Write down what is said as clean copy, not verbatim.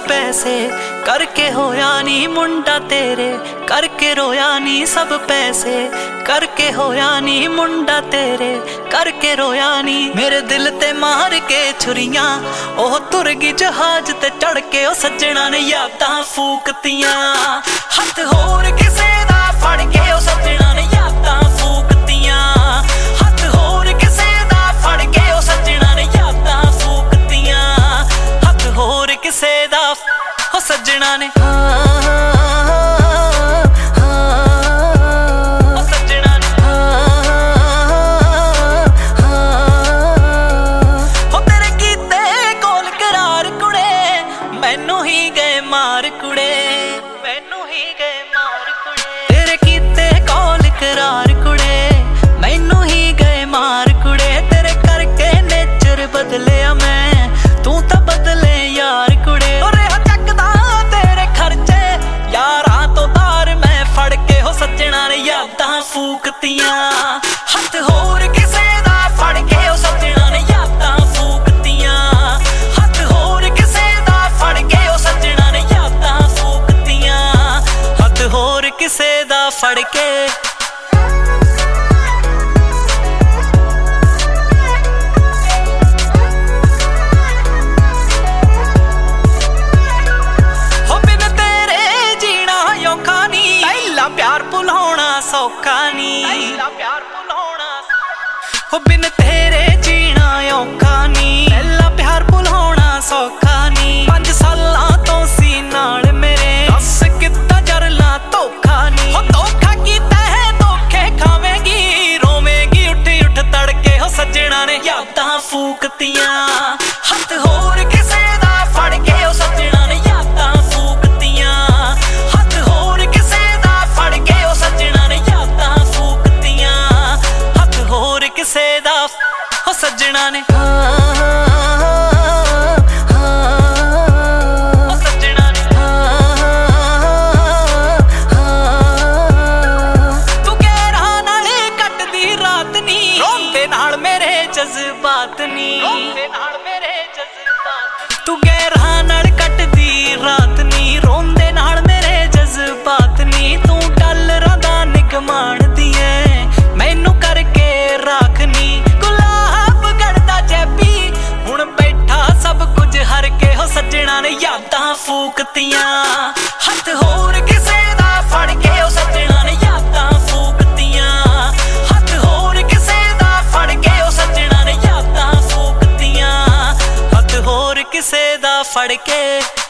पैसे करके होया नी मुंडा तेरे, करके रोया नी सब पैसे करके होया नी मुंडा तेरे, करके रोया नी। मेरे दिल ते मार के छुरियां ओह तुर गई जहाज ते चढ़ के ओ सज्जणा ने यादां फूकतियां। हथ होर किसे दा फड़ के ओ सज्जणा ने यादां फूकतियां। हथ होर किसे दा फड़ के ओ सज्जणा ने यादां फूकतियां। हथ होर किसे दा ओ सज्जणा ने मैनू ही गए मार कुड़े, मैनू ही गए मार कुड़े। तेरे कीते कॉल करार कुड़े, मैनू ही गए मार कुड़े। तेरे करके नेचर बदलिया मैं, तू तां बदले यार कुड़े। और चकदा तेरे खर्चे यारां तो तार मैं फड़ के हो सज्जणा ने यादां फूकतियां। हथ होर किसे दा फड़ के हो सज्जणा ने यादां फूकतियां। हथ होर किसे दा फड़ के हो सज्जणा ने यादां फूकतियां। हथ होर किसे दा फड़ के प्यार भुलाउणा सौखा नी, प्यार भुलाउणा हो बिन तेरे जीना औखा नी। पहला प्यार भुलाउणा सौखा नी, 5 सालां तो सी नाल मेरे, दस कित्ता जरला धोखा नी। हो धोखा कीता है धोखे खावेंगी, रोवेंगी उठ उठ तड़के हो सज्जणा ने यादां फूकतियां। हथ होर किसे दा फड़ के हो सज्जणा ने यादां फूकतियां। हथ होर किसे दा फड़ के हो सज्जणा ने यादां फूकतियां। हथ होर किसे दा हो सज्जणा ने जज्बात नी, तू गैरां नाल कटदी रात नी, रोंदे नाल मेरे जज्बात नी। तू डॉलरां दा निगमान दिए मैनू करके राखनी। गुलाब गढ़दा जैबी हुण बैठा सब कुछ हर के हो सज्जणा ने यादां फूकतियां। हथ होर किसे दा फड़ के हो सज्जणा ने यादां फूकतियां। हथ होर किसे दा फड़ के हो सज्जणा ने यादां फूकतियां। हथ होर किसे दा फड़ के